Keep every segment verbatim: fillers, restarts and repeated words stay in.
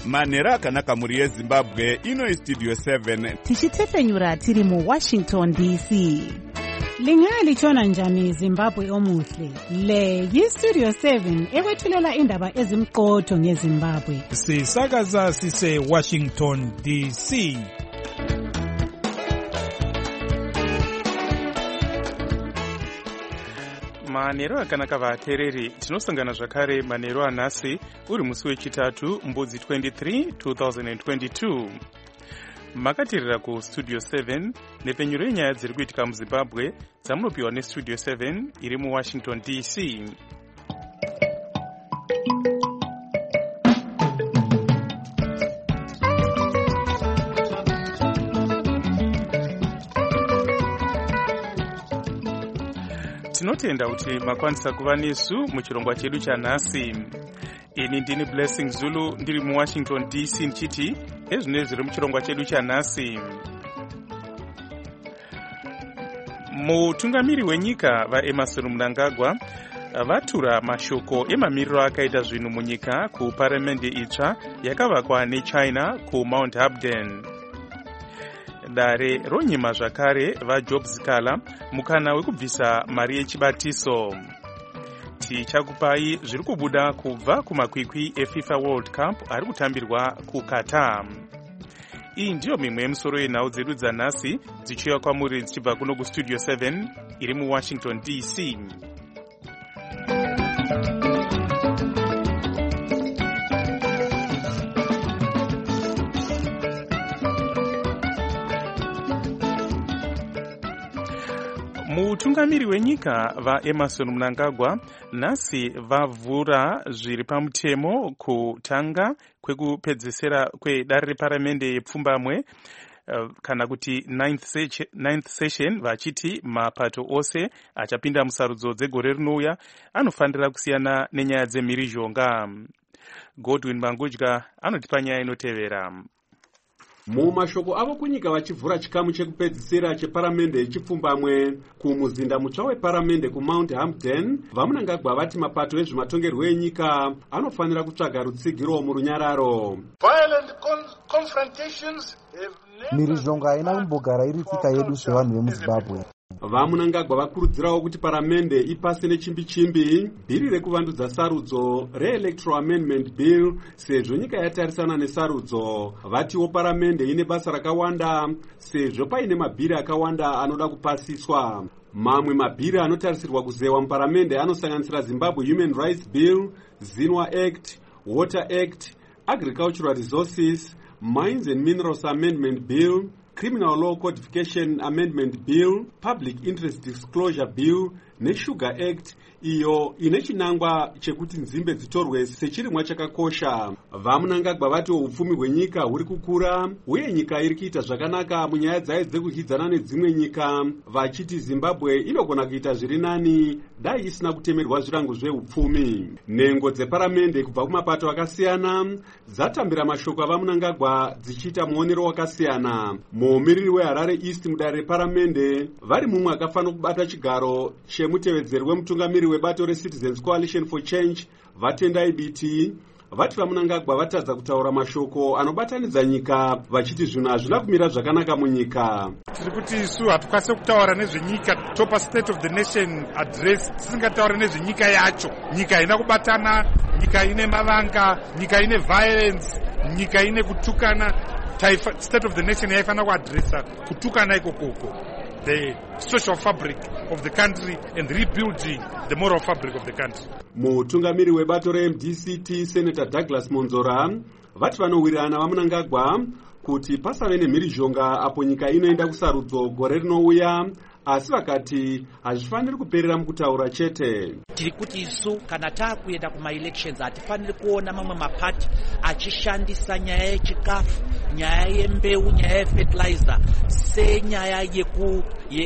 manhero akanaka muri yezimbabwe. Ino Studio seven tichitefenyura tiri mu Washington D C. Lingalitshona njani Zimbabwe omuhle? Le yi-Studio seven ekwethulela indaba ezimqotho ngeZimbabwe. Sisakaza sise Washington D C. Manhero akanaka vateereri, tinosangana zvakare manhero anhasi uri musi wechitatu mbudzi twenty-three two thousand twenty-two. Makatirira ku Studio seven nepenyuro yenyaya dziri kuitika muZimbabwe dzamunopiwa neStudio seven iri mu Washington D C. Tinotenda kuti makwanisa kuva nesu muchirongwa chedu chanhasi. Ini ndini Blessing Zulu ndiri mu Washington D C ndichiti ezvine zviri muchirongwa chedu chanhasi. Mutungamiri wenyika vaEmerson Mnangagwa vatura mashoko emamiriro akaita zvinhu munyika kuparamende itsva yakavakwa neChina kuMount Hamden. Dare ronyima zvakare vaJob Zikala mukana wekubvisa mari yechibatiso. Tichakupai zviri kubuda kubva kumakwikwi eFIFA World Cup ari kutambirwa kuQatar. Iyi ndiyo mimwe yemusoro yenhau dzedu dzanhasi dzichiuya kwamuri dzichibva kuno kuStudio seven iri mu Washington D C. Mutungamiri wenyika vaEmerson Mnangagwa nhasi vavhura zviri pamutemo kutanga kwekupedzesera kwedare reparamende yepfumbamwe kana kuti ninth session, vachiti mapato ose achapinda musarudzo dzegore rinouya anofanira kusiyana nenyaya dzemhirizhonga. Godwin Mangudya anotipa nyaya inotevera. Mumashoko avo kunyika vachivhura chikamu chekupedzisira cheparamende yechipfumbamwe kumuzinda mutsva weparamende kuMount Hamden, vaMnangagwa vati mapato ezvematongerwo enyika anofanira kutsvaga rutsigiro murunyararo. Mhirizhonga haina kumbogara iri tsika yedu sevanhu vemuZimbabwe. VaMnangagwa vakurudzirawo kuti paramende ipase nechimbi-chimbi bhiri rekuvandudza sarudzo re-Electoral Amendment Bill sezvo nyika yatarisana nesarudzo. Vatiwo paramende ine basa rakawanda sezvo paine mabhiri akawanda anoda kupasiswa. Mamwe mabhiri anotarisirwa kuzewa muparamende anosanganisira Zimbabwe Human Rights Bill, Zinwa Act, Water Act, Agricultural Resources, Mines and Minerals Amendment Bill, Criminal Law Codification Amendment Bill, Public Interest Disclosure Bill neSugar Act, iyo ine chinangwa chekuti nzimbe dzitorwe sechirimwa chakakosha. VaMnangagwa vati upfumi hwenyika huri kukura uye nyika iri kuita zvakanaka munyaya dzayo dzekuhidzana nedzimwe nyika, vachiti Zimbabwe inogona kuita zviri nani dai isina kutemerwa zvirango zveupfumi. Nhengo dzeparamende kubva kumapato akasiyana dzatambira mashoko avaMnangagwa dzichiita muonero wakasiyana. Muomiriri weHarare East mudare reparamende vari mumwe akafanira kubata chigaro chemutevedzeri wemutungamiri webato reCitizens Coalition for Change Vatendai Biti vati vaMnangagwa vatadza kutaura mashoko anobatanidza nyika vachiti zvinhu hazvina kumira zvakanaka munyika. Tiri kuti isu hatukwanisi kutaura nezvenyika, topa State of the Nation address tisingataura nezvenyika yacho. Nyika haina kubatana, nyika ine mavanga, nyika ine violence, nyika ine kutukana. State of the Nation yaifanira kuadresa kutukana ikokoko, the social fabric of the country and rebuilding the moral fabric of the country. Mutungamiri webato re-M D C T Senator Douglas Monzora vati vanowirirana vaMnangagwa kuti pasave nemhirizhonga apo nyika inoenda kusarudzo gore rinouya, asi vakati hazvifaniri kuperera mukutaura chete. Tiri kuti isu kana taakuenda kuma-elections hatifaniri kuona mamwe mapati achishandisa nyaya yechikafu, nyaya yembeu, nyaya yefertilizer senyaya yeku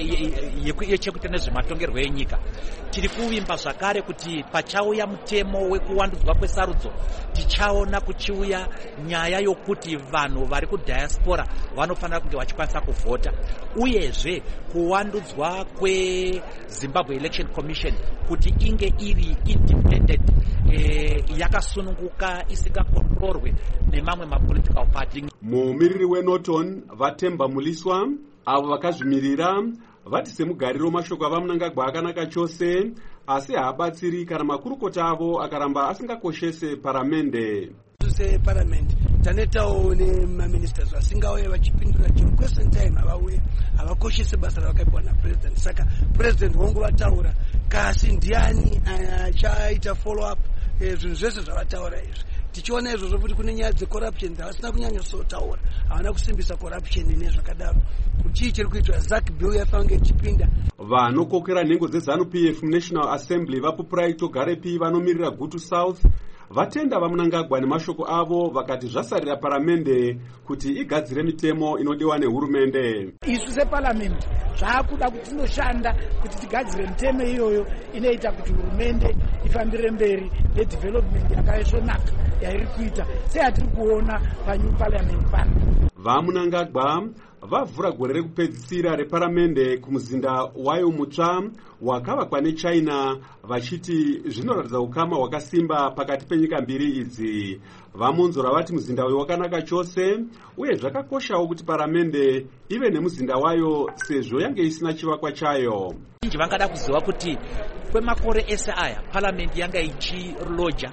yechekuita nezvematongerwo enyika. Tiri kuvimba zvakare kuti pachauya mutemo wekuwandudzwa kwesarudzo tichaona kuchiuya nyaya yokuti vanhu vari kudiaspora vanofanira kunge vachikwanisa kuvhota, uyezve kuwandudzwa kuvandudzwa kweZimbabwe Election Commission kuti inge iri independent, eh, yakasununguka isingakontrolwe nemamwe mapolitical party. Mumiriri weNorton Vatemba Muliswa avo vakazvimirira vati semugariro mashoko avaMnangagwa akanaka chose, asi haabatsiri kana makurukota avo akaramba asingakoshese paramende. Parliament tanetawo nemaministers vasingauye vachipindura chiro question time avauye havakoshese basa ravakaipwa napresident. Saka president wangu vataura kasi ndiani achaita follow up zvinhu zvese zvavataura izvi. Tichiona izvozvo kuti kune nyaya dzecorruption dzavasina kunyanya sotaura, havana kusimbisa corruption nezvakadaro. Kuti chiri kuitwa Zack Bill yafange chipinda. Vanokokera nhengo dzeZANU-P F National Assembly vapupuraito Garepi vanomirira Gutu South vatenda vaMnangagwa nemashoko avo vakati zvasarira paramende kuti igadzire mitemo inodiwa nehurumende. Isu separliament zvaakuda kuti tinoshanda kuti tigadzire mitemo iyoyo inoita kuti hurumende ifambire mberi nedevelopment yakaisvonaka yairi kuita seyatiri kuona panew parliament pano. VaMnangagwa vavhura gore rekupedzisira reparamende kumuzinda wayo mutsva wakavakwa neChina vachiti zvinoratidza ukama hwakasimba pakati penyika mbiri idzi. Vamonzora vati muzinda uyu wakanaka chose uye zvakakoshawo kuti paramende ive nemuzinda wayo sezvo yange isina chivakwa chayo. Vangada kuziva kuti kwemakore ese aya parliament yanga ichiloja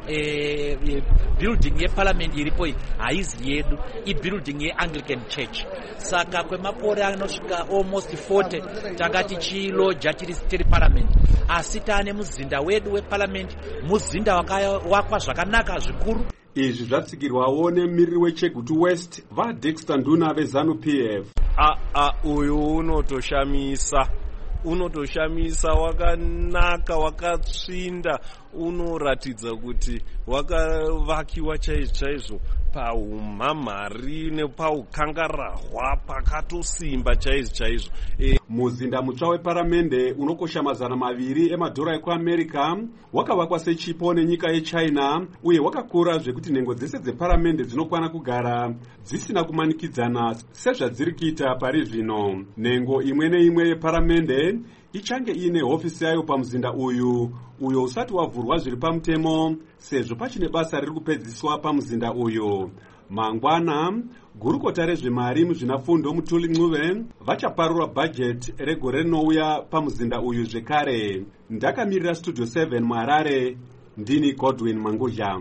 Eh, building ye parliament iripo haizi yedu, I building ye Anglican Church. Saka kwemakore anosvika almost forty takati chiloja tiri tiri parliament, asi tane muzinda wedu weparliament, muzinda wakavakwa zvakanaka zvikuru. Izvi zvatsigirwawo nemumiriri weChegutu West vaDexter Nduna veZANU-P F. a a uyu unotoshamisa unotoshamisa wakanaka wakatsvinda, unoratidza kuti wakavakiwa chaizvo chaizvo paumhamhari nepaukangarahwa pakatosimba chaizvo chaizvo. E, muzinda mutsva weparamende unokosha mazana maviri emadhora ekuAmerica wakavakwa sechipo nenyika yeChina uye wakakura zvekuti nhengo dzese dzeparamende dzinokwana kugara dzisina kumanikidzana sezvadziri kuita pari zvino. Nhengo imwe neimwe yeparamende ichange ine hofisi yayo pamuzinda uyu uyo usati wavhurwa zviri pamutemo sezvo pachine basa riri kupedziswa pamuzinda uyu. Mangwana gurukota rezvemari muzvinafundo Mutuli Ncube vachaparura bhajeti regore rinouya pamuzinda uyu zvekare. Ndakamirira Studio seven muHarare, ndini Godwin Mangudya.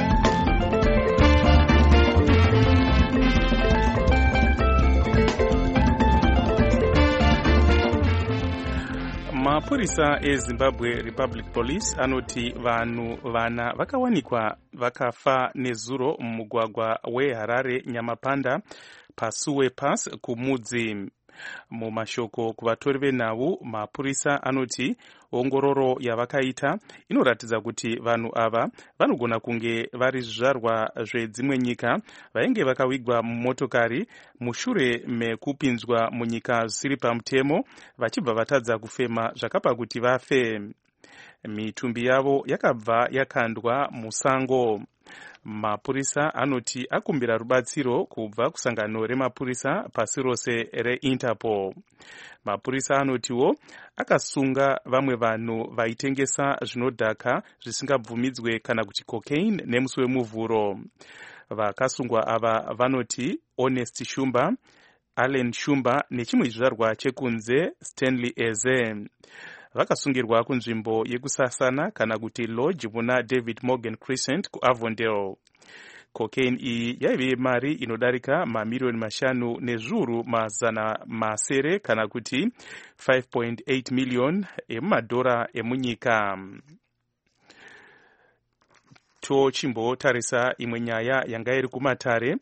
Mapurisa eZimbabwe Republic Police anoti vanhu vana vakawanikwa vakafa nezuro mumugwagwa weHarare Nyamapanda pasuwe pass kumudzi. Mumashoko kuvatori venhau, mapurisa anoti ongororo yavakaita inoratidza kuti vanhu ava vanogona kunge vari zvizvarwa zvedzimwe nyika vainge vakawigwa mumotokari mushure mekupinzwa munyika zvisiri pamutemo vachibva vatadza kufema zvakapa kuti vafe. Mitumbi yavo yakabva yakandwa musango. Mapurisa anoti akumbira rubatsiro kubva kusangano remapurisa pasi rose reInterpol. Mapurisa anotiwo akasunga vamwe vanhu vaitengesa zvinodhaka zvisingabvumidzwe kana kuti cocaine nemusi wemuvhuro. Vakasungwa ava vanoti Honest Shumba, Allen Shumba nechimwe chizvarwa chekunze Stanley Eze. Vakasungirwa kunzvimbo yekusasana kana kuti lodge muna David Morgan Crescent kuAvondale. Cocaine iyi yaive mari inodarika mamiliyoni mashanu nezviuru mazana masere kana kuti five point eight million emumadhora emunyika. Tochimbotarisa imwe nyaya yanga iri kumatare.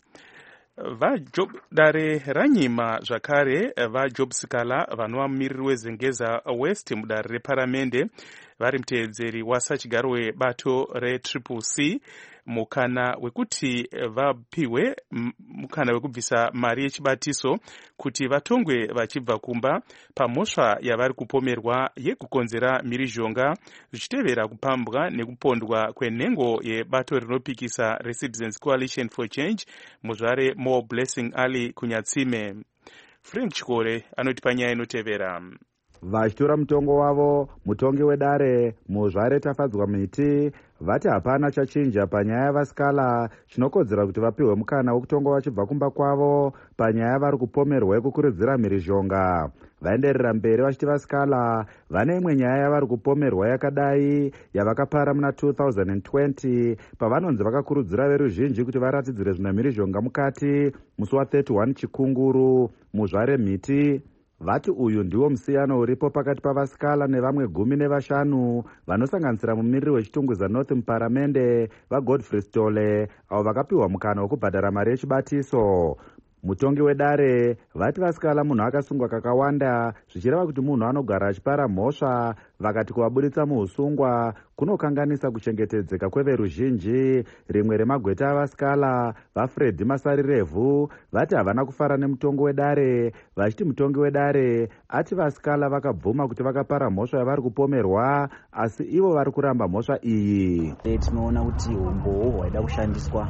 Dare ranyima zvakare vaJob Sikala vanova mumiriri weZengeza West mudare reparamende vari muteedzeri wasachigaro webato retriple C mukana wekuti vapiwe mukana wekubvisa mari yechibatiso kuti vatongwe vachibva kumba pamhosva yavari kupomerwa yekukonzera mhirizhonga zvichitevera kupambwa nekupondwa kwenhengo yebato rinopikisa reCitizens Coalition for Change muzvare More Blessing Ali Kunyatsime. Frank Chikore anoti panyaya inotevera. Vachitora mutongo wavo, mutongi wedare muzvare tafadzwa miti vati hapana chachinja panyaya yavasikala chinokodzera kuti vapiwe mukana wekutonga vachibva kumba kwavo panyaya vari kupomerwa yekukurudzira mhirizhonga. Vaenderera mberi vachiti vasikala vane imwe nyaya yavari kupomerwa yakadai yavakapara muna two thousand twenty pavanonzi vakakurudzira veruzhinji kuti varatidzire zvina mhirizhonga mukati musi wa thirty-one chikunguru muzvare mhiti. Vati uyu ndiwo musiyano uripo pakati pavasikala nevamwe gumi nevashanu vanosanganisira mumiriri wechitungwiza North muparamende vaGodfrey Stole avo vakapiwa mukana wekubhadhara mari yechibatiso. Mutongi wedare vati vasikala munhu akasungwa kakawanda zvichireva kuti munhu anogara achipara mhosva vakati kuvabuditsa muusungwa kunokanganisa kuchengetedzeka kweveruzhinji. Rimwe remagweta avasikala vaFred Masarirevhu vati havana kufara nemutongi wedare vachiti mutongi wedare ati vasikala vakabvuma kuti vakapara mhosva yavari kupomerwa asi ivo vari kuramba mhosva iyi. Tinoona kuti umbowo hwaida kushandiswa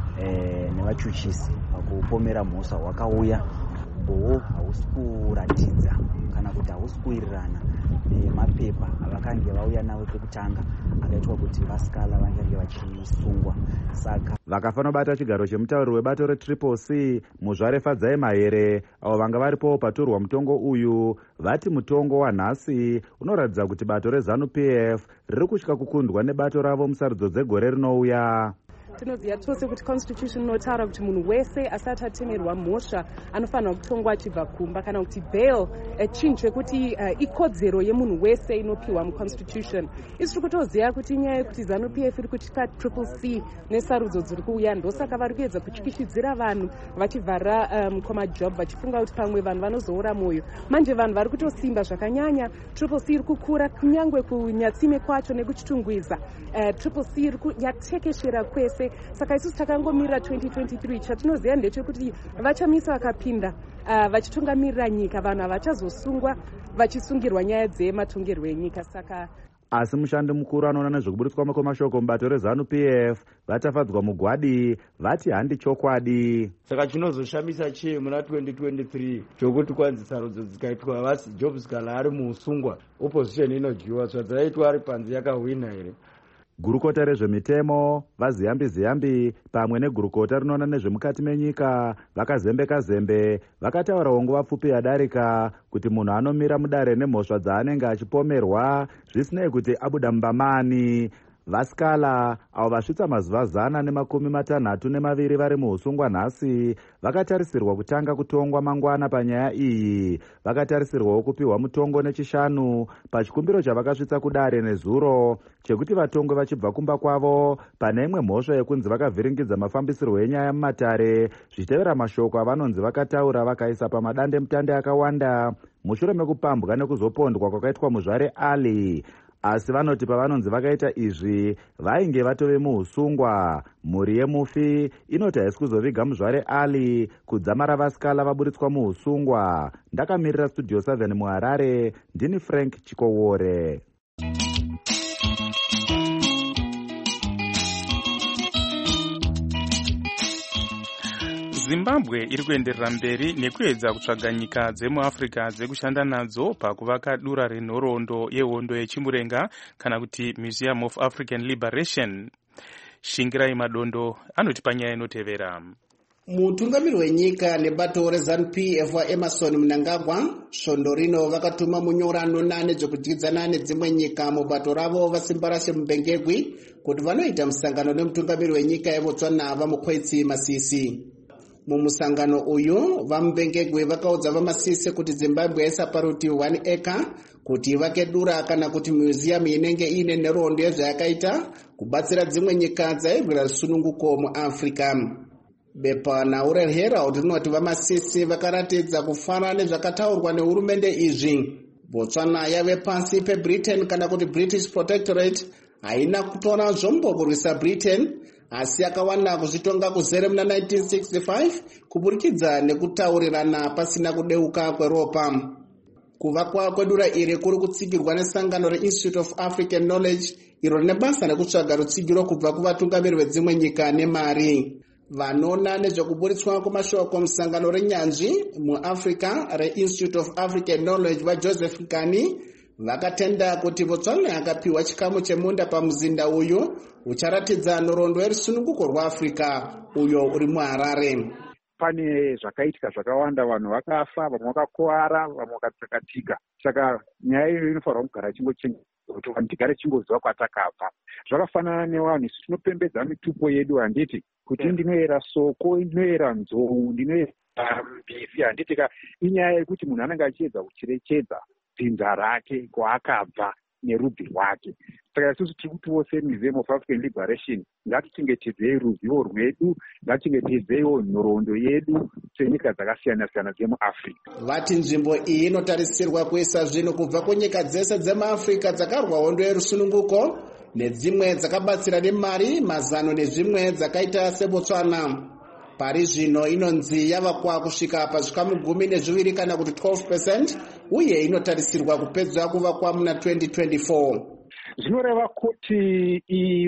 Eh, nevachuchisi pakupomera mhosva hwakauya umbowo hausi kuratidza kana kuti hausi kuwirirana nemapepa avakange vauya nawo pekutanga akaitwa kuti vasikala vangange vachisungwa. Saka vakafanira bata chigaro chemutauriri webato retriple C muzvare Fadzai Mahere avo vanga varipo patorwa mutongo uyu vati mutongo wanhasi unoratidza kuti bato reZANU-P F riri kutya kukundwa nebato ravo musarudzo dzegore rinouya. Tinoziva tose kuti constitution inotaura kuti munhu wese asati atemerwa mhosva anofanira kutongwa achibva kumba kana kuti bail chinhu chekuti uh, ikodzero yemunhu wese inopiwa muconstitution. Isi tiri kutoziva kuti nyaya yekuti ZANU-P F iri kutya triple C nesarudzo dziri kuuya ndosaka vari kuedza kutyishidzira vanhu vachivhara um, kwamajob vachifunga kuti pamwe vanhu vanozoora mwoyo. Manje vanhu vari kutosimba zvakanyanya. Triple C iri kukura kunyangwe kunyatsime kwacho nekuchitungwiza. uh, Triple C iri yatekeshera kwese. Saka isusu takangomirira twenty twenty-three chatinoziva ndechekuti vachamisa vakapinda uh, vachitungamirira nyika vanhu havachazosungwa vachisungirwa nyaya dzematongerwo enyika. Saka asi mushandi mukuru anoona nezvekuburitswa kwemashoko mubato reZANU-P F vatafadzwa mugwadi vati handi chokwadi. Saka chinozoshamisa chii muna twenty twenty-three chokuti kwanzi sarudzo dzikaitwa vasi Jobs Kala ari muusungwa opposition inodyiwa zvadzaitwa ari panzi yakahwina here. Gurukota rezvemitemo vaziyambi ziyambi pamwe negurukota rinoona nezvemukati menyika vakazembeka zembe vakataurawo nguva pfupi yadarika kuti munhu anomira mudare nemhosva dzaanenge achipomerwa zvisinei kuti abuda mumbamani. Vasikala avo vasvitsa mazuva zana nemakumi matanhatu nemaviri vari muusungwa nhasi vakatarisirwa kutanga kutongwa mangwana panyaya iyi. Vakatarisirwawo kupiwa mutongo nechishanu pachikumbiro chavakasvitsa kudare nezuro chekuti vatongwe vachibva kumba kwavo pane imwe mhosva yekunzi vakavhiringidza mafambisirwo enyaya mumatare zvichitevera mashoko avanonzi vakataura vakaisa pamadande mutande akawanda mushure mekupambwa nekuzopondwa kwakaitwa muzvare Ali. Asi vanoti pavanonzi vakaita izvi vainge vatove muusungwa. Mhuri yemufi inoti haisi kuzoviga muzvare Ali kudzamara vasikala vaburitswa muusungwa. Ndakamirira studio seven muHarare ndini Frank Chikowore. Zimbabwe iri kuenderera mberi nekuedza kutsvaga nyika dzemuAfrica dzekushanda nadzo pakuvaka dura renhoroondo yehondo yechimurenga kana kuti Museum of African Liberation. Shingirai Madondo anoti panyaya inotevera. Mutungamiri wenyika nebato reZANU-P F waEmerson Mnangagwa svondo rino vakatuma munyorano nane dzokudyidzana nedzimwe nyika mubato ravo vasimbarashe mubengegwi kuti vanoita musangano nemutungamiri wenyika yeBotswana vaMukhwetsi Masisi. Mumusangano uyu vamubengegwe vakaudza vaMasisi kuti Zimbabwe yaisa parutivi one acre kuti ivake dura kana kuti museum inenge ine nhoroondo yezvayakaita kubatsira dzimwe nyika dzairwira rusununguko muAfrica. Bepa naUral Herald rinoti vaMasisi vakaratidza kufara nezvakataurwa nehurumende izvi. Botswana yave pasi peBritain kana kuti British Protectorate haina kutora zvombo kurwisa Britain asi akawana kuzvitonga kuzere muna nineteen sixty-five kuburikidza nekutaurirana pasina kudeuka kweropa. Kuvakwa kwedura iri kuri kutsigirwa nesangano reInstitute of African Knowledge iro rine basa rekutsvaga rutsigiro kubva kuvatungamiri vedzimwe nyika nemari. vanoona nezvekuburitswa kwemashoko musangano renyanzvi muafrica reinstitute of african knowledge vaJoseph Nkani vakatenda kuti Botswana yakapiwa chikamu chemunda pamuzinda uyu ucharatidza nhoroondo yerusununguko rwaAfrica uyo uri muHarare. Pane zvakaitika zvakawanda, vanhu vakafa, vamwe vakakuwara, vamwe vakatsakatika. Saka nyaya iyo inofanirwa kugara chingochengetedzwa kuti vanhu tigare chingoziva kwatakabva. Zvakafanana nevanhu isu tinopembedza mitupo yedu, handiti kuti ndinoyera soko, ndinoyera nzou, ndinoyera mbizi, handiti ka inyaya yekuti munhu anenge achiedza kucherechedza dzinza rake kwaakabva nerudzi rwake. Saka isusu tiri kuti wose Museum of African Liberation ngatichengetedzei ruzivo rwedu, ngatichengetedzeiwo nhoroondo yedu senyika dzakasiyana siyana dzemuAfrica. Vati nzvimbo iyi inotarisirwa kuisa zvinhu kubva kunyika dzese dzemuAfrica dzakarwa hondo yerusununguko nedzimwe dzakabatsira nemari, mazano nezvimwe dzakaita seBotswana. Pari zvino inonzi yavakwa kusvika pazvikamu gumi nezviviri kana kuti twelve percent uye inotarisirwa kupedzwa kuvakwa muna twenty twenty-four. Zvinoreva kuti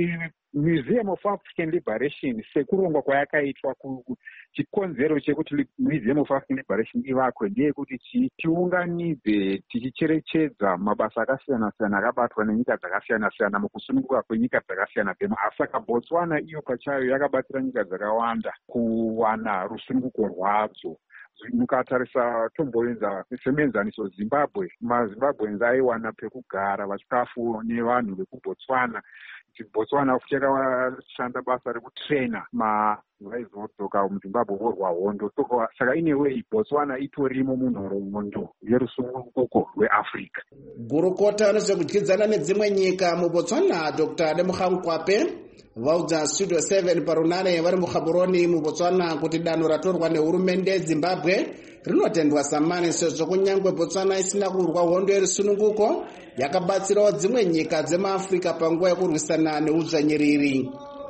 Museum of African Liberation sekurongwa kwayakaitwa chikonzero chekuti Museum of African Liberation ivakwe ndeyekuti tiunganidze tichicherechedza mabasa akasiyana siyana akabatwa nenyika dzakasiyana siyana mukusununguka kwenyika dzakasiyana dzemuAfrica. Botswana iyo pachayo yakabatsira nyika dzakawanda kuwana rusununguko rwadzo. Mukatarisa tomboenza semenzaniso Zimbabwe, maZimbabweans aiwana pekugara vachikafu nevanhu vekuBotswana. Botswana futi yakashanda basa rekutraina vaizodzoka muZimbabwe vorwa hondo. Saka inewei Botswana itorimo munhoroondo yerusununguko rweAfrica. Gurukota nezvekudyidzana nedzimwe nyika muBotswana Doctor Lemoga Nkwape vaudza Studio seven parunare vari muGaborone muBotswana kuti danho ratorwa nehurumende Zimbabwe rinotendwa samani sezvo kunyangwe Botswana isina kurwa hondo yerusununguko yakabatsirawo dzimwe nyika dzemuAfrica panguva yekurwisana neudzvanyiriri.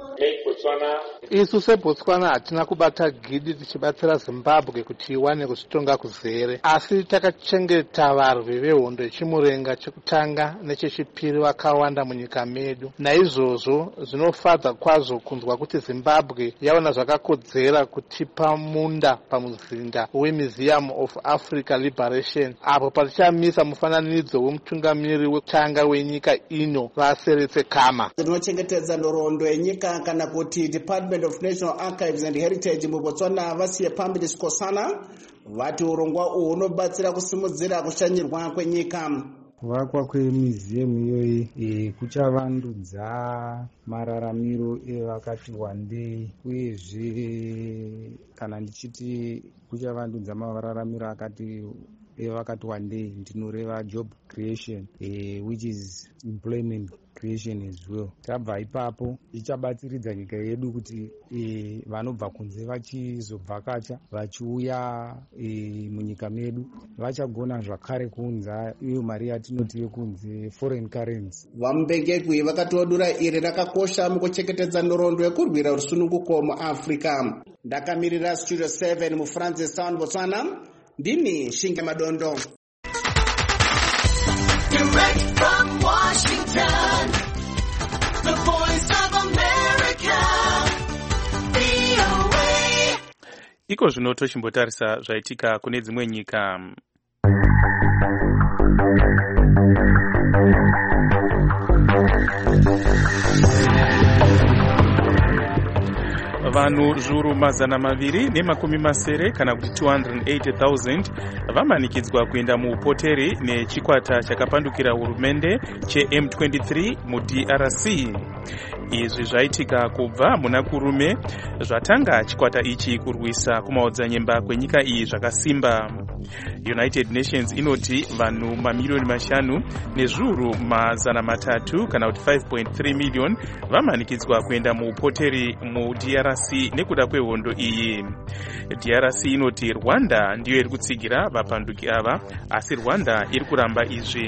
Isu seBotswana hatina kubata gidi tichibatsira Zimbabwe kuti iwane kuzvitonga kuzere, asi takachengeta varwi vehondo yechimurenga chekutanga nechechipiri vakawanda munyika medu. Naizvozvo zvinofadza kwazvo kunzwa kuti Zimbabwe yaona zvakakodzera kutipa munda pamuzinda weMuseum of African Liberation, apo patichamisa mufananidzo wemutungamiri wekutanga wenyika ino vaseretse Khama. Tinochengetedza nhoroondo yenyika kana kuti Department of National Archives and Heritage muBotswana vasiye pamberi Skosana vati urongwa uhu unobatsira kusimudzira kushanyirwa kwenyika. Kuvakwa kwemuseum iyoyi kuchavandudza mararamiro evakati wandei, uyezve kana ndichiti kuchavandudza mararamiro akati evakati wandei ndinoreva job creation, uh, which is employment creation as well. Tabva ipapo ichabatsiridza nyika yedu kuti e, vanobva kunze vachizobvakacha vachiuya e, munyika medu vachagona zvakare kuunza iyo mari yatinoti yekunze foreign currency. Vamubengegwi vakatodura iri rakakosha mukuchengetedza nhoroondo yekurwira rusununguko muAfrica. Ndakamirira Studio seven muFrancis Town Botswana, ndini Shinge Madondo. Direct from Washington, the voice of America, V O A. Iko zvino tochimbotarisa zvaitika kune dzimwe nyika. Vanhu zviuru mazana maviri nemakumi masere kana kuti two hundred eighty thousand vamanikidzwa kuenda muupoteri nechikwata chakapandukira hurumende che M twenty-three muD R C. Izvi zvaitika kubva muna kurume zvatanga chikwata ichi kurwisa kumaodzanyemba kwenyika iyi zvakasimba. United Nations inoti vanhu mamiliyoni mashanu nezviuru mazana matatu kana kuti five point three million vamanikidzwa kuenda muupoteri muD R C nekuda kwehondo iyi. D R C inoti Rwanda ndiyo iri kutsigira vapanduki ava, asi Rwanda iri kuramba izvi.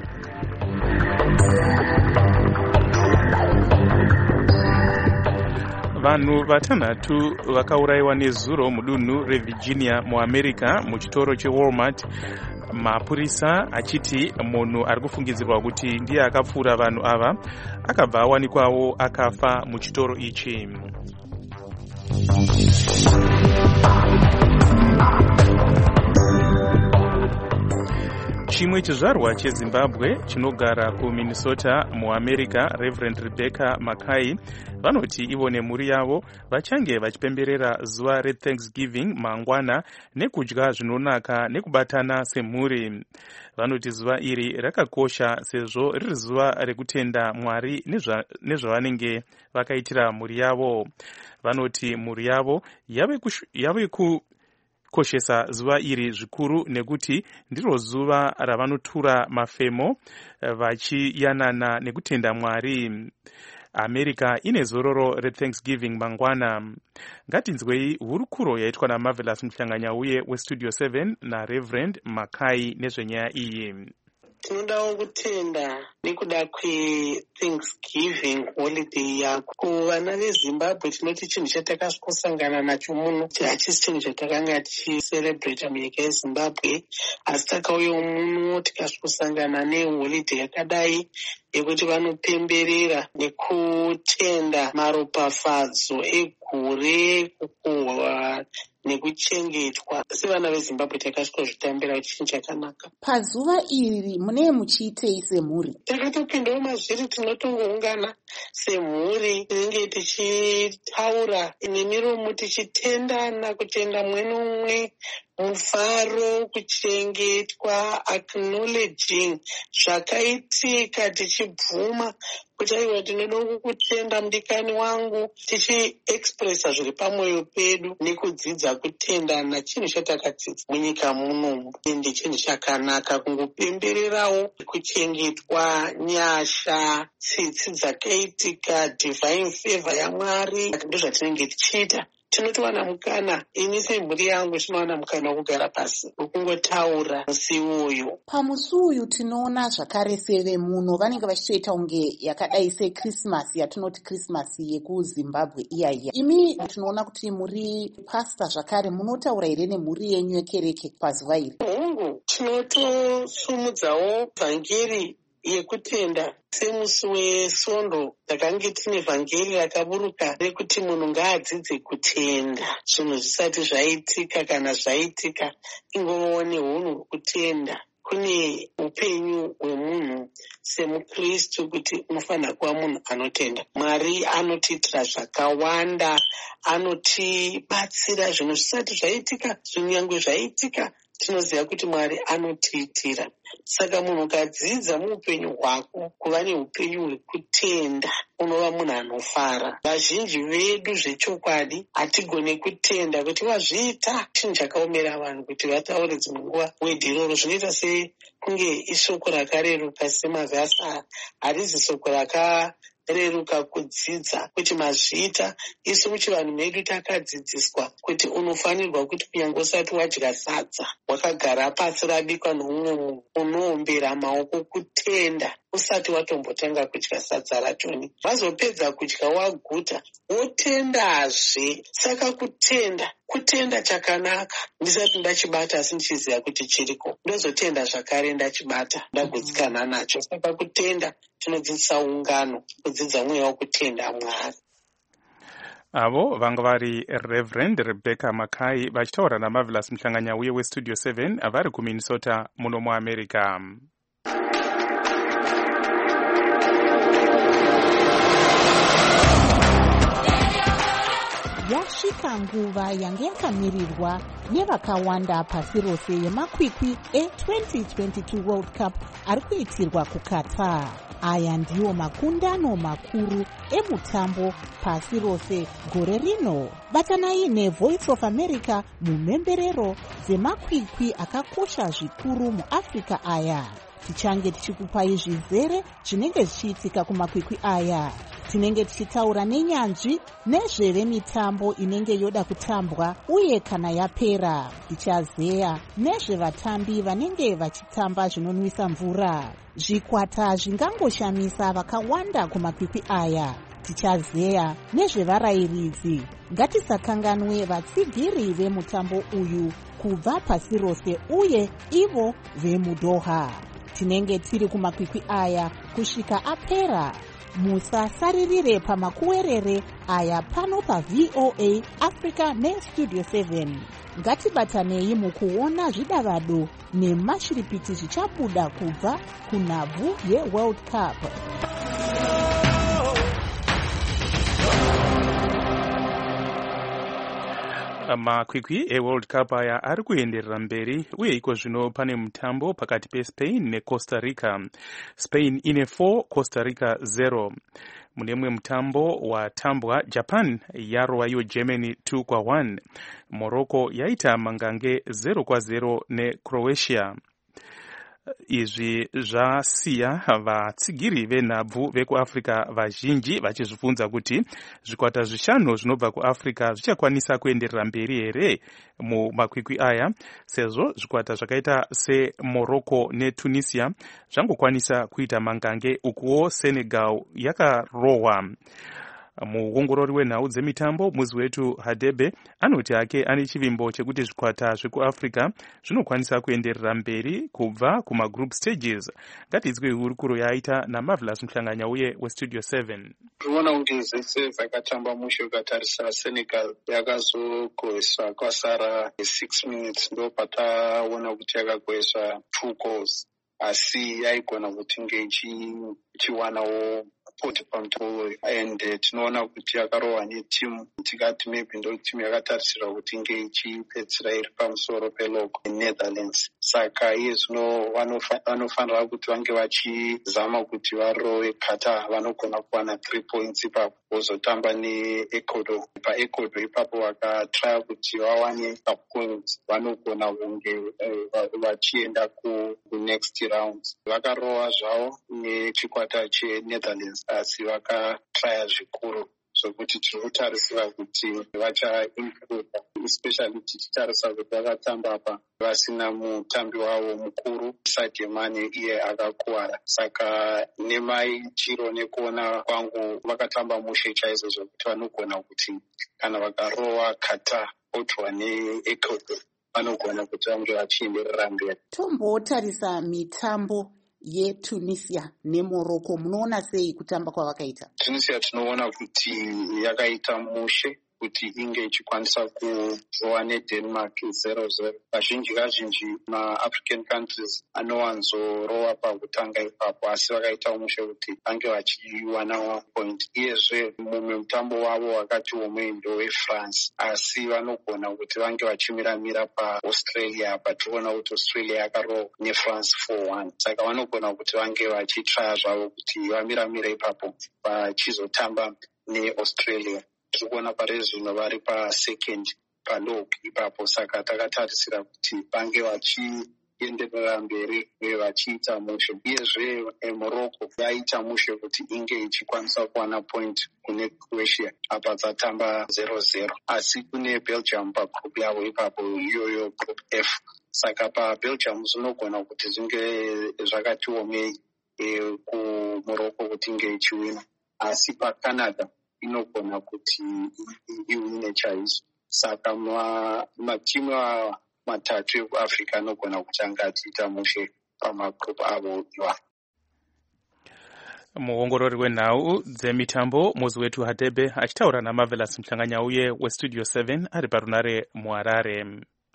Vanhu vatanhatu vakaurayiwa nezuro mudunhu reVirginia muAmerica muchitoro cheWalmart, mapurisa achiti munhu ari kufungidzirwa kuti ndiye akapfura vanhu ava akabva awanikwawo akafa muchitoro ichi. Chimwe chizvarwa cheZimbabwe chinogara kuMinnesota muAmerica, Reverend Rebecca Mackay, vanoti ivo nemhuri yavo vachange vachipemberera zuva reThanksgiving mangwana nekudya zvinonaka nekubatana semhuri. Vanoti zuva iri rakakosha sezvo riri zuva rekutenda Mwari nezvavanenge vakaitira mhuri yavo. Vanoti mhuri yavo yave, yave ku koshesa zuva iri zvikuru nekuti ndiro zuva ravanotura mafemo vachiyanana nekutenda Mwari. America ine zororo reThanksgiving mangwana. Ngatinzwei hurukuro yaitwa naMarvelous Mhlanganyauye weStudio seven naReverend Mackay nezvenyaya iyi. Tinodawo kutenda nekuda kweThanksgiving holiday yako. Kuvana veZimbabwe tinoti chinhu chatakasangana nacho muno hachisi chinhu chatakanga tichicerebrata munyika yeZimbabwe, asi takauyawo muno tikasangana neholiday yakadai yekuti vanopemberera nekutenda maropafadzo egore, kukohwa nekuchengetwa. Sevana veZimbabwe takasvitambira kuti chinhu chakanaka. Pazuva iri mune muchiitei semhuri? Takatopindawo mazviri tinotongoungana semhuri, tinenge tichitaura nemiromo tichitendana, kutenda mumwe nomumwe, mufaro, kuchengetwa, acknowledging zvakaitika, tichibvuma kuti aiwa ndinoda kukutenda mudikani wangu, tichiexpressa zviri pamwoyo pedu nekudzidza kutendana. Chinhu chatakadzidza munyika munomu ende chinhu chakanaka kungopembererawo kuchengetwa, nyasha, tsitsi dzakaitika, divine favor yaMwari. Ndozvatinenge tichiita. Tinotowana mukana, ini semhuri yangu tinowana mukana wokugara pasi wokungotaura musi uyu. Pamusi uyu tinoona zvakare seve muno vanenge vachitoita unge yakadai seKrismasi yatinoti Krismasi yekuZimbabwe iya iya. Imi tinoona kuti muri pasta zvakare, munotaura here nemhuri yenyu yekereke pazuva iri? Hongu, tinotosumudzawo vhangeri yekutenda. Semusi weSondo takange tine vhangeri rakaburuka rekuti munhu ngaadzidze kutenda. Zvinhu zvisati zvaitika, kana zvaitika ingovawo neunhu hwekutenda. Kune upenyu hwemunhu semuKristu kuti unofanira kuva munhu anotenda. Mwari anotiitira zvakawanda, anotibatsira zvinhu zvisati zvaitika, zvinyange zvaitika tinoziva kuti Mwari anotiitira. Saka munhu ukadzidza muupenyu hwako kuva neupenyu hwekutenda, unova munhu anofara. Vazhinji vedu zvechokwadi hatigone kutenda kuti wazviita. Chinhu chakaomera vanhu kuti vataure dzimwe nguva wedhi iroro zvinoita sekunge ishoko rakareruka semavhasa, harizi shoko raka reruka kudzidza kuti mazviita. Isu muchivanhu medu takadzidziswa kuti unofanirwa kuti kunyange usati wadya sadza wakagara pasi rabikwa nomumwe munhu unoombera maoko kutenda usati watombotanga kudya sadza rachoni. Wazopedza kudya waguta wotendazve. Saka kutenda kutenda chakanaka. Ndisati ndachibata asi ndichiziva kuti chiriko, ndozotenda zvakare ndachibata ndagutsikana nacho. Saka kutenda tinodzidzisa ungano, kudzidza mweya wokutenda Mwari. Avo vanga vari Reverend Rebecca Mackay vachitaura naMarvelous Mhlanganyauye weStudio seven vari kuMinnesota muno muAmerica. Yasvika nguva yange yakamirirwa nevakawanda pasi rose yemakwikwi e-twenty twenty-two World Cup ari kuitirwa kuQatar. Aya ndiwo makundano makuru emutambo pasi rose gore rino. Batanai neVoice of America mumhemberero dzemakwikwi akakosha zvikuru muAfrica aya. Tichange tichikupai zvizere zvinenge zvichiitika kumakwikwi aya. Tinenge tichitaura nenyanzvi nezvevemitambo inenge yoda kutambwa uye kana yapera. Tichazeya nezvevatambi vanenge vachitamba zvinonwisa mvura. Zvikwata zvingangoshamisa vakawanda kumakwikwi aya. Tichazeya nezvevarayiridzi. Ngatisakanganwe vatsigiri vemutambo uyu kubva pasi rose uye ivo vemuDoha. Tinenge tiri kumakwikwi aya kusvika apera. Musasaririre pamakuwerere aya pano pav o a africa nestudio seven. Ngatibatanei mukuona zvidavado nemashiripiti zvichabuda kubva kunhabvu yeworld cup. Makwikwi eworld cup aya ari kuenderera mberi uye iko zvino pane mutambo pakati peSpain neCosta Rica. Spain ine four, Costa Rica zero. Mune mwe mutambo watambwa, Japan yarova iyo Germany two kwa one. Morocco yaita mangange zero kwa zero neCroatia. Izvi zvasiya vatsigiri venhabvu vekuAfrica vazhinji vachizvibvunza kuti zvikwata zvishanu zvinobva kuAfrica zvichakwanisa kuenderera mberi here mumakwikwi aya, sezvo zvikwata zvakaita seMorocco neTunisia zvangokwanisa kuita mangange, ukuwo Senegal yakarohwa. Muongorori wenhau dzemitambo muzi wetu Hadebe anoti hake ane chivimbo chekuti zvikwata zvekuAfrica zvinokwanisa kuenderera mberi kubva kumagroup stages. Ngatidzwe hurukuro yaita naMarvelous Mhlanganya uye weStudio seven. Tinoona kuti zvese zvakatamba mushe ukatarisa Senegal yakazogohweswa kwasara six minutes ndo pataona kuti yakagohweswa two goals, asi yaigona kuti nge ichiwanawo poti pamutambo and uh, tinoona kuti yakarohwa netimu tikati maybe ndo timu yakatarisirwa kuti nge ichipedzira iri pamusoro pelog Netherlands. Saka iye zvino vanofanira kuti vange vachizama kuti varowe Qatar, vanogona kuwana three points ipapo vozotamba neEcuador. PaEcuador ipapo vakatraya kuti vawane points vanogona kunge vachienda kunext round. Vakarowa zvavo nechikwata cheNetherlands asi vakatraya zvikuru zvokuti tiri kutarisira kuti vachaimprove, especially tichitarisa kuti vakatamba apa vasina mutambi wavo mukuru Sadio Mane, iye akakuwara. Saka nemaichiro nekuona kwangu vakatamba mushe chaizvo zvokuti vanogona kuti kana vakarowa Qatar otwa neEcuador vanogona kuti vange vachienderera mberi. Tombotarisa mitambo yeTunisia neMorocco, munoona sei kutamba kwavakaita? Tunisia tinoona kuti yakaita mushe kuti inge ichikwanisa kurowa neDenmark zero zero. Vazhinji kazhinji maAfrican countries anowanzorowa pakutanga ipapo, asi vakaita mushe kuti vange vachiwana point. Iyezve mumwe mutambo wavo wakati womwe ndoweFrance, asi vanogona kuti vange vachimiramira paAustralia. Patinoona kuti Australia yakarowa neFrance four one. Saka vanogona kuti vange vachitraya zvavo kuti vamiramire ipapo vachizotamba neAustralia. Tirikuona pari zvino vari pasecond palog ipapo, saka takatarisira kuti vange vachienderera mberi uye vachiita mushe. Iyezve Morocco yaita mushe kuti inge ichikwanisa kuwana point kune Croatia, apa dzatamba zero zero, asi kune Belgium pagroup yavo ipapo, iyoyo group F. Saka paBelgium zvinogona kuti zvinge zvakati omei kuMorocco kuti inge ichiwina, asi paCanada inogona kuti iwine chaizvo. Saka matimu matatu ekuAfrica anogona kuti anga achiita mushe pamagroup avo iwa. Muongorori wenhau dzemitambo muzi wetu Hadebe achitaura naMarvelous Mhlanganya uye weStudio seven ari parunare muHarare.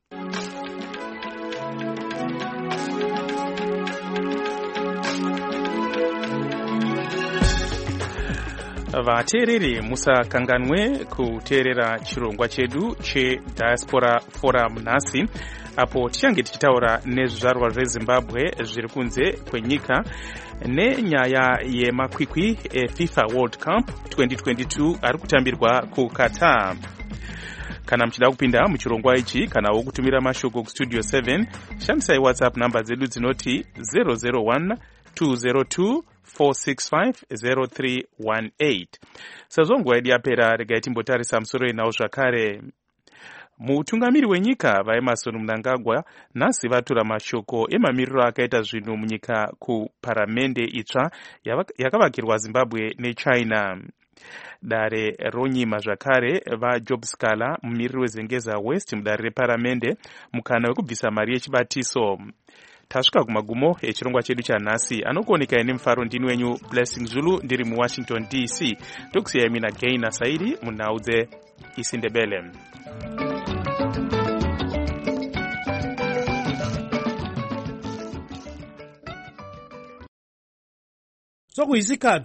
Vateereri musakanganwe kuteerera chirongwa chedu cheDiaspora Forum nhasi, apo tichange tichitaura nezvizvarwa zveZimbabwe zviri kunze kwenyika nenyaya yemakwikwi eFIFA World Cup twenty twenty-two ari kutambirwa kuQatar. Kana mchida kupinda muchirongwa ichi kana wokutumira mashoko kuStudio seven, shandisai WhatsApp namba dzedu dzinoti zero zero one two zero two four six five zero three one eight. Sezongo yedu yapera, regai timbotarisa musoro yenhau zvakare. Mutungamiri wenyika vaEmmerson Mnangagwa nhasi vatura mashoko emamiriro akaita zvinhu munyika kuparamende itsva yakavakirwa Zimbabwe neChina. Dare ronyima zvakare vaJob Scala, mumiriri weZengeza West mudare reparamende, mukana wekubvisa mari yechibatiso. tasvika kumagumo echirongwa chedu chanhasi. Anokuoneka ine mufaro ndini wenyu Blessing Zulu ndiri muWashington D C. Tokusiyai mina Gaina Saidi munhau dzeIsindebele. sokuyisikhathi